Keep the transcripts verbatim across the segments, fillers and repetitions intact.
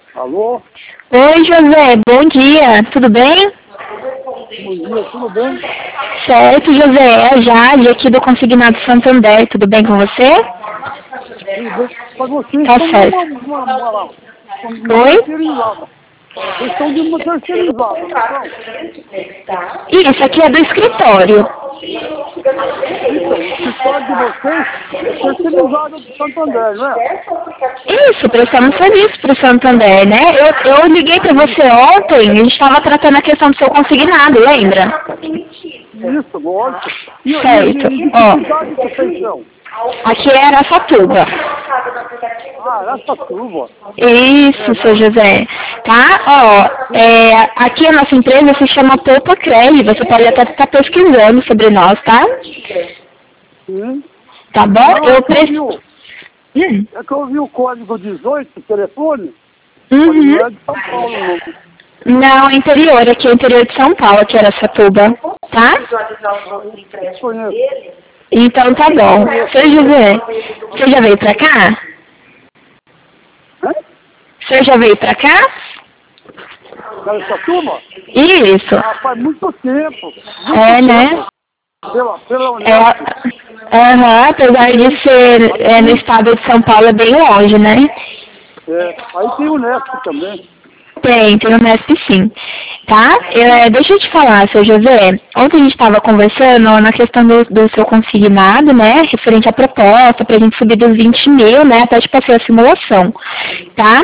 Alô? Oi, José, bom dia, tudo bem? Bom dia, tudo bem? Certo, José, é a Jade aqui do Consignado Santander, tudo bem com você? Tudo bem? Mas vocês Tá são certo. uma, uma, uma, uma Oi? terceirizada. Vocês são de uma terceirizada, não são? Isso, aqui é do escritório. Então, o escritório de vocês é terceirizado do Santander, não é? Isso, prestamos serviço para o Santander, né? Eu, eu liguei para você ontem, a gente estava tratando a questão do seu consignado, lembra? Isso, lógico. E, e, Certo, e, e de que ó, cidade que vocês são? aqui é Araçatuba. Ah, Araçatuba. Isso, seu José. Tá? Ó, é, aqui a nossa empresa se chama Poupa Crédito. Você pode até estar pesquisando sobre nós, tá? Sim. Tá bom? Não, Eu é que eu vi preciso. o, Hum. é que eu vi o código dezoito, telefone, Uhum. não é de São Paulo, não. Não, interior, aqui é o interior de São Paulo, aqui é Araçatuba. Tá? Conheço. Então tá bom. Seu José, você já veio pra cá? Hã? Você já veio pra cá? Araçatuba? Isso. Ah, faz muito tempo. Muito É, tempo. né? Pela, pela É, Unesp. aham, apesar de ser é, no estado de São Paulo, é bem longe, né? É, aí tem o Unesp também. Tem, tem o Nesp sim. Tá? É, deixa eu te falar, seu José. Ontem a gente estava conversando na questão do, do seu consignado, né? Referente à proposta, pra gente subir dos vinte mil, né? Até te passei a simulação. Tá?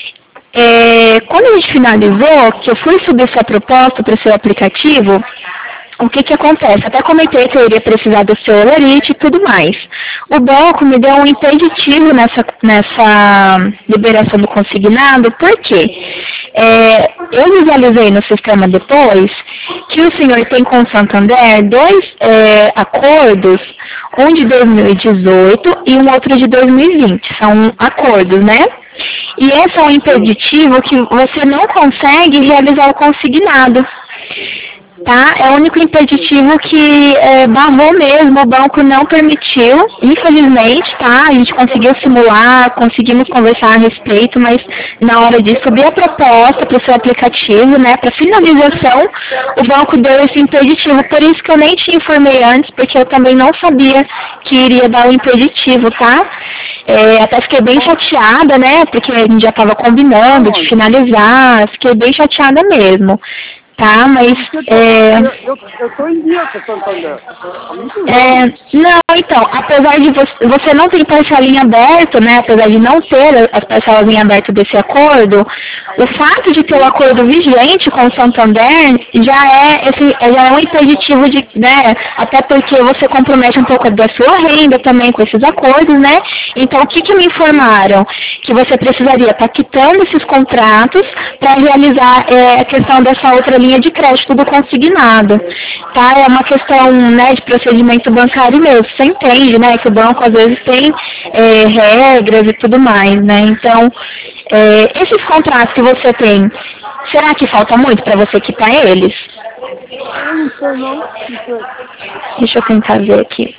É, quando a gente finalizou, que eu fui subir sua proposta para o seu aplicativo, o que que acontece? Até comentei que eu iria precisar do seu holerite e tudo mais. O banco me deu um impeditivo nessa, nessa liberação do consignado, por quê? É, eu visualizei no sistema depois que o senhor tem com o Santander dois é, acordos, um de dois mil e dezoito e um outro de dois mil e vinte. São acordos, né? E esse é um impeditivo que você não consegue realizar o consignado. Tá? É o único impeditivo que é, barrou mesmo, o banco não permitiu, infelizmente, tá? A gente conseguiu simular, conseguimos conversar a respeito, mas na hora de subir a proposta para o seu aplicativo, né, para finalização, o banco deu esse impeditivo, por isso que eu nem te informei antes, porque eu também não sabia que iria dar o impeditivo, tá? É, até fiquei bem chateada, né, porque a gente já estava combinando de finalizar, fiquei bem chateada mesmo. Tá, mas é, Eu estou em dia com o Santander. Há muitos anos. é, não, então, apesar de você, você não ter parcelinha aberta, né, apesar de não ter as parcelas em aberto desse acordo, o fato de ter o acordo vigente com o Santander já é, esse, já é um impeditivo de, né, até porque você compromete um pouco da sua renda também com esses acordos, né, então o que que me informaram? Que você precisaria estar quitando esses contratos para realizar é, a questão dessa outra linha de crédito do consignado, tá? É uma questão, né, de procedimento bancário mesmo. Você entende, né, que o banco às vezes tem é, regras e tudo mais, né? Então, é, esses contratos que você tem, será que falta muito para você quitar eles? Eu não sei não. Não sei. Deixa eu tentar ver aqui.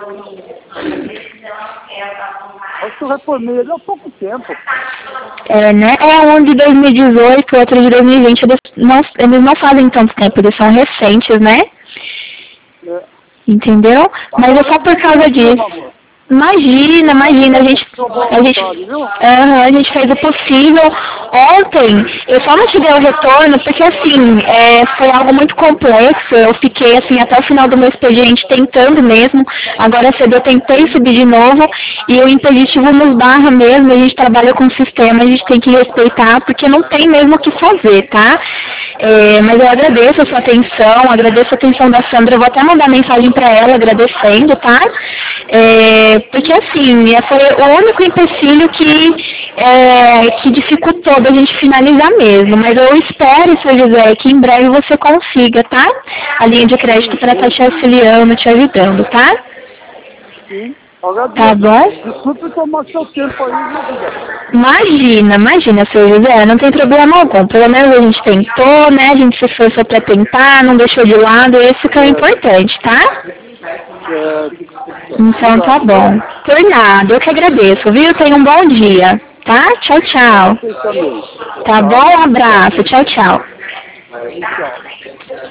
Acho que eu reformei ele há pouco tempo. É, né? É um de dois mil e dezoito, outro de dois mil e vinte. Eles não, eles não fazem tanto tempo, eles são recentes, né? É. Entendeu? Mas é só por causa disso. Imagina, imagina, a gente, a gente, uhum, a gente fez o possível. Ontem, eu só não te dei o retorno porque, assim, é, foi algo muito complexo. Eu fiquei, assim, até o final do meu expediente tentando mesmo. Agora cedo eu tentei subir de novo e o impeditivo nos barra mesmo. A gente trabalha com o sistema, a gente tem que respeitar porque não tem mesmo o que fazer, tá? É, mas eu agradeço a sua atenção, agradeço a atenção da Sandra. Eu vou até mandar mensagem para ela agradecendo, tá? É, porque assim, foi o único empecilho que, é, que dificultou da gente finalizar mesmo. Mas eu espero, seu José, que em breve você consiga, tá? A linha de crédito para estar te auxiliando, te ajudando, tá? Sim. Tá bom? Desculpe tomar seu tempo aí, viu, José? Imagina, imagina, seu José, não tem problema algum. Pelo menos a gente tentou, né? A gente se esforçou para tentar, não deixou de lado, esse que é o importante, tá? É. Então tá bom. Por nada, eu que agradeço, viu? Tenha um bom dia. Tá? Tchau, tchau. Vocês também. Tá bom? Um abraço. Tchau, tchau. Tchau.